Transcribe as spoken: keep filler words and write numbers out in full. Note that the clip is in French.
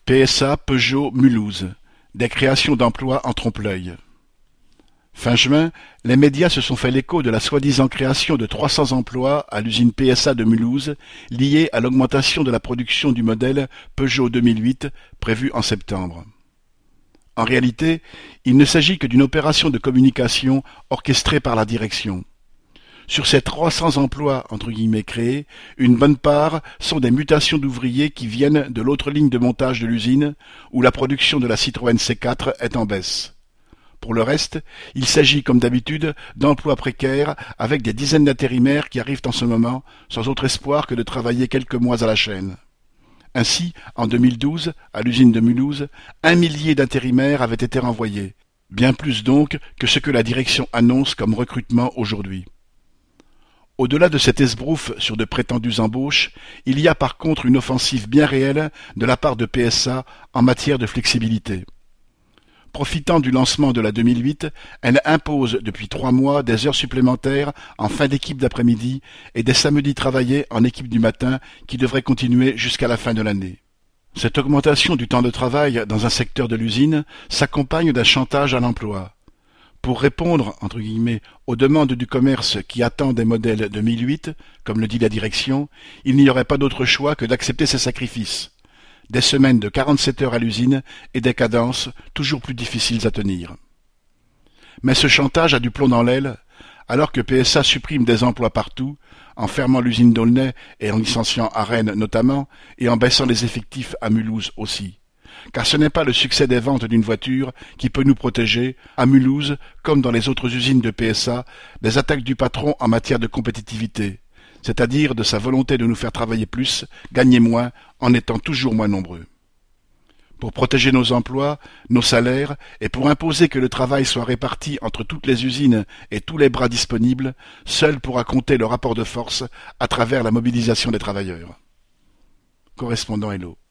P S A Peugeot Mulhouse, des créations d'emplois en trompe-l'œil. Fin juin, les médias se sont fait l'écho de la soi-disant création de trois cents emplois à l'usine P S A de Mulhouse, liée à l'augmentation de la production du modèle Peugeot deux mille huit prévue en septembre. En réalité, il ne s'agit que d'une opération de communication orchestrée par la direction. Sur ces trois cents emplois entre guillemets créés, une bonne part sont des mutations d'ouvriers qui viennent de l'autre ligne de montage de l'usine, où la production de la Citroën C quatre est en baisse. Pour le reste, il s'agit comme d'habitude d'emplois précaires avec des dizaines d'intérimaires qui arrivent en ce moment, sans autre espoir que de travailler quelques mois à la chaîne. Ainsi, en deux mille douze, à l'usine de Mulhouse, un millier d'intérimaires avaient été renvoyés, bien plus donc que ce que la direction annonce comme recrutement aujourd'hui. Au-delà de cet esbrouf sur de prétendues embauches, il y a par contre une offensive bien réelle de la part de P S A en matière de flexibilité. Profitant du lancement de la deux mille huit, elle impose depuis trois mois des heures supplémentaires en fin d'équipe d'après-midi et des samedis travaillés en équipe du matin qui devraient continuer jusqu'à la fin de l'année. Cette augmentation du temps de travail dans un secteur de l'usine s'accompagne d'un chantage à l'emploi. Pour répondre, entre guillemets, aux demandes du commerce qui attend des modèles deux mille huit, comme le dit la direction, il n'y aurait pas d'autre choix que d'accepter ces sacrifices. Des semaines de quarante-sept heures à l'usine et des cadences toujours plus difficiles à tenir. Mais ce chantage a du plomb dans l'aile, alors que P S A supprime des emplois partout, en fermant l'usine d'Aulnay et en licenciant à Rennes notamment, et en baissant les effectifs à Mulhouse aussi. Car ce n'est pas le succès des ventes d'une voiture qui peut nous protéger, à Mulhouse, comme dans les autres usines de P S A, des attaques du patron en matière de compétitivité, c'est-à-dire de sa volonté de nous faire travailler plus, gagner moins, en étant toujours moins nombreux. Pour protéger nos emplois, nos salaires, et pour imposer que le travail soit réparti entre toutes les usines et tous les bras disponibles, seul pourra compter le rapport de force à travers la mobilisation des travailleurs. Correspondant Hello.